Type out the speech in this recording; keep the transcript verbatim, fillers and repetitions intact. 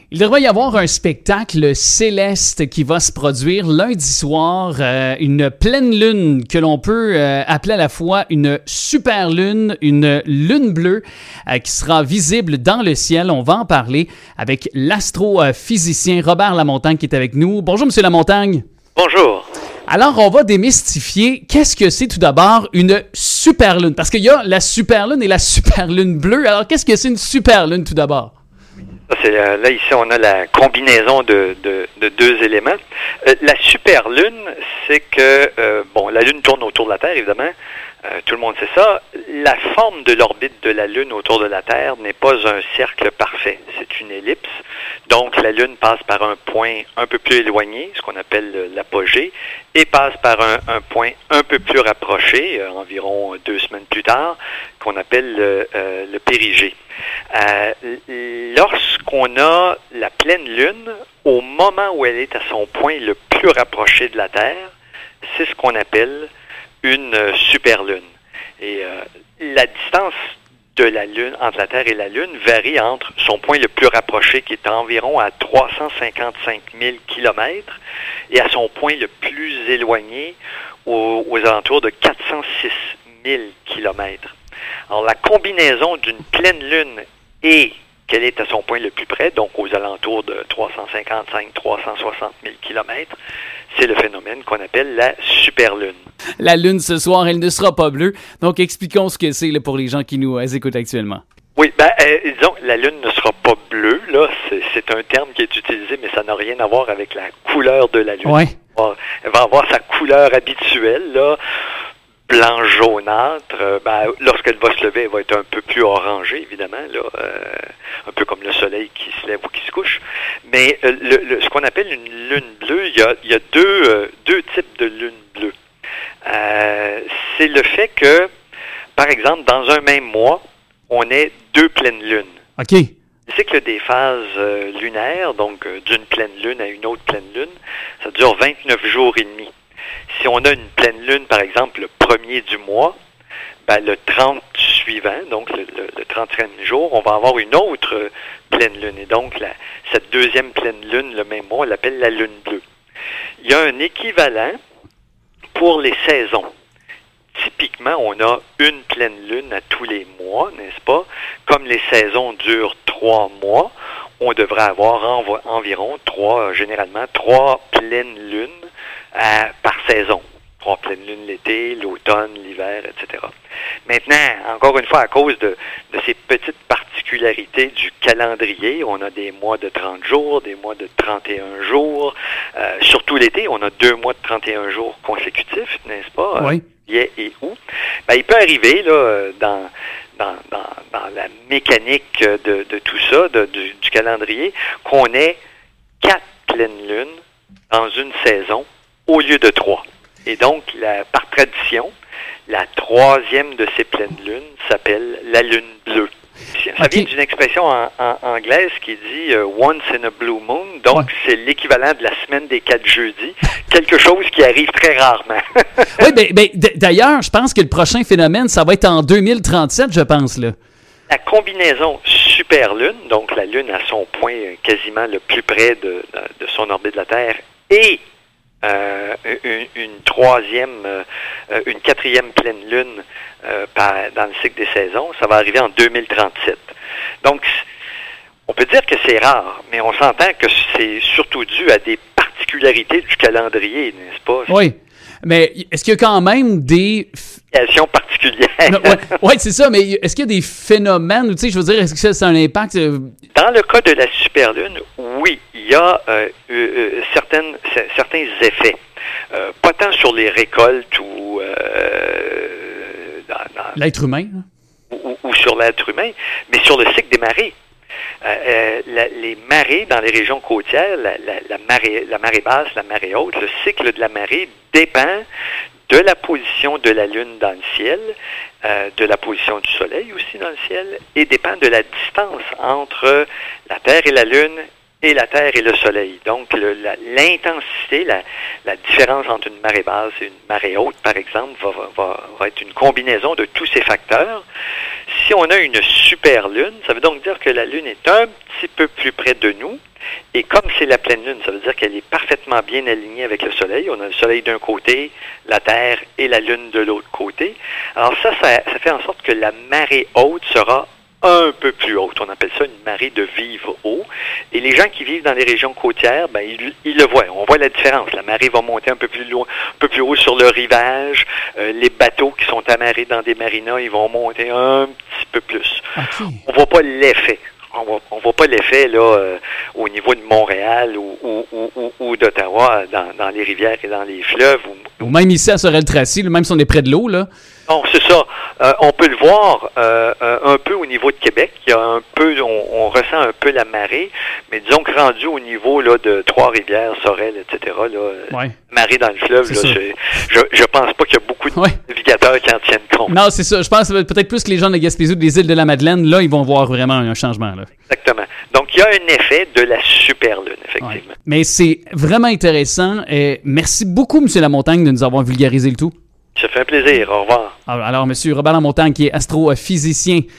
Il devrait y avoir un spectacle céleste qui va se produire lundi soir, euh, une pleine lune que l'on peut euh, appeler à la fois une super lune, une lune bleue euh, qui sera visible dans le ciel. On va en parler avec l'astrophysicien Robert Lamontagne qui est avec nous. Bonjour, Monsieur Lamontagne. Bonjour. Alors, on va démystifier qu'est-ce que c'est tout d'abord une super lune, parce qu'il y a la super lune et la super lune bleue. Alors, qu'est-ce que c'est une super lune tout d'abord? C'est, euh, là, ici, on a la combinaison de, de, de deux éléments. Euh, la super lune, c'est que, euh, bon, la Lune tourne autour de la Terre, évidemment. Euh, tout le monde sait ça. La forme de l'orbite de la Lune autour de la Terre n'est pas un cercle parfait. C'est une ellipse. Donc, la Lune passe par un point un peu plus éloigné, ce qu'on appelle l'apogée, et passe par un, un point un peu plus rapproché, euh, environ deux semaines plus tard, qu'on appelle le, euh, le périgée. Euh, lorsqu'on a la pleine Lune, au moment où elle est à son point le plus rapproché de la Terre, c'est ce qu'on appelle une superlune. Et euh, la distance de la Lune, entre la Terre et la Lune, varie entre son point le plus rapproché, qui est environ à trois cent cinquante-cinq mille kilomètres, et à son point le plus éloigné, aux, aux alentours de quatre cent six mille kilomètres. Alors, la combinaison d'une pleine Lune et qu'elle est à son point le plus près, donc aux alentours de trois cent cinquante-cinq à trois cent soixante mille kilomètres, c'est le phénomène qu'on appelle la superlune. La Lune, ce soir, elle ne sera pas bleue. Donc, expliquons ce que c'est là, pour les gens qui nous euh, écoutent actuellement. Oui, ben, euh, disons, la Lune ne sera pas bleue, là. C'est, c'est un terme qui est utilisé, mais ça n'a rien à voir avec la couleur de la Lune. Ouais. Elle va avoir sa couleur habituelle, là. Blanc jaunâtre, euh, ben, lorsqu'elle va se lever, elle va être un peu plus orangée, évidemment, là, euh, un peu comme le soleil qui se lève ou qui se couche. Mais euh, le, le, ce qu'on appelle une lune bleue, il y a, il y a deux, euh, deux types de lunes bleues. Euh, c'est le fait que, par exemple, dans un même mois, on ait deux pleines lunes. OK. Le cycle des phases euh, lunaires, donc euh, d'une pleine lune à une autre pleine lune, ça dure vingt-neuf jours et demi. Si on a une pleine lune, par exemple, le premier du mois, ben, le trente suivant, donc le, le, le trentième jour, on va avoir une autre euh, pleine lune. Et donc, la, cette deuxième pleine lune, le même mois, on l'appelle la lune bleue. Il y a un équivalent pour les saisons. Typiquement, on a une pleine lune à tous les mois, n'est-ce pas? Comme les saisons durent trois mois, on devrait avoir env- environ trois, généralement, trois pleines lunes à, par saison. Trois pleines lunes l'été, l'automne, l'hiver, et cetera. Maintenant, encore une fois, à cause de, de ces petites particularités du calendrier, on a des mois de trente jours, des mois de trente et un jours. Euh, surtout l'été, on a deux mois de trente et un jours consécutifs, n'est-ce pas? Oui. Juillet et août. Ben, il peut arriver, là, dans, dans, dans, dans la mécanique de, de tout ça, de, du, du calendrier, qu'on ait quatre pleines lunes dans une saison au lieu de trois. Et donc, la, par tradition, la troisième de ces pleines lunes s'appelle la lune bleue. Ça Okay. vient d'une expression en, en anglaise qui dit uh, « once in a blue moon », donc ouais. C'est l'équivalent de la semaine des quatre jeudis, quelque chose qui arrive très rarement. Oui, ben, ben, d- d'ailleurs, je pense que le prochain phénomène, ça va être en deux mille trente-sept, je pense, là. La combinaison superlune, donc la Lune à son point quasiment le plus près de, de, de son orbite de la Terre, et Euh, une, une troisième, euh, une quatrième pleine lune euh, par, dans le cycle des saisons, ça va arriver en deux mille trente-sept. Donc, on peut dire que c'est rare, mais on s'entend que c'est surtout dû à des particularités du calendrier, n'est-ce pas? Oui, mais est-ce qu'il y a quand même des... particulières. Oui, ouais, c'est ça, mais est-ce qu'il y a des phénomènes, tu sais, je veux dire, est-ce que ça, c'est un impact... Euh... Dans le cas de la superlune, oui, il y a euh, euh, certaines, c- certains effets. Euh, pas tant sur les récoltes ou... Euh, dans, dans, l'être humain. Hein? Ou, ou sur l'être humain, mais sur le cycle des marées. Euh, euh, la, les marées dans les régions côtières, la, la, la, marée, la marée basse, la marée haute, le cycle de la marée dépend de la position de la Lune dans le ciel, euh, de la position du Soleil aussi dans le ciel, et dépend de la distance entre la Terre et la Lune et la Terre et le Soleil. Donc, le, la, l'intensité, la, la différence entre une marée basse et une marée haute, par exemple, va, va, va être une combinaison de tous ces facteurs. Si on a une super lune, ça veut donc dire que la lune est un petit peu plus près de nous. Et comme c'est la pleine lune, ça veut dire qu'elle est parfaitement bien alignée avec le soleil. On a le soleil d'un côté, la Terre et la lune de l'autre côté. Alors ça, ça, ça fait en sorte que la marée haute sera un peu plus haute. On appelle ça une marée de vivre haut. Et les gens qui vivent dans les régions côtières, ben ils, ils le voient. On voit la différence. La marée va monter un peu plus loin, un peu plus haut sur le rivage. Euh, les bateaux qui sont amarrés dans des marinas, ils vont monter un petit peu plus. Okay. On voit pas l'effet. On voit, on voit pas l'effet là euh, au niveau de Montréal ou, ou, ou, ou d'Ottawa dans, dans les rivières et dans les fleuves. Ou, ou même ici à Sorel-Tracy, même si on est près de l'eau, là. Non, c'est ça. Euh, on peut le voir euh, un peu au niveau de Québec. Il y a un peu, on, on ressent un peu la marée, mais disons que rendu au niveau là de Trois-Rivières, Sorel, et cetera. Là, ouais. Marée dans le fleuve, là, je, je pense pas qu'il y a beaucoup de ouais. navigateurs qui en tiennent compte. Non, c'est ça. Je pense peut-être plus que les gens de Gaspésie ou des îles de la Madeleine, là, ils vont voir vraiment un changement. Là. Exactement. Donc, il y a un effet de la super lune, effectivement. Ouais. Mais c'est vraiment intéressant. Et merci beaucoup, M. Lamontagne, de nous avoir vulgarisé le tout. Ça fait un plaisir. Au revoir. Alors, M. Robert Lamontagne, qui est astrophysicien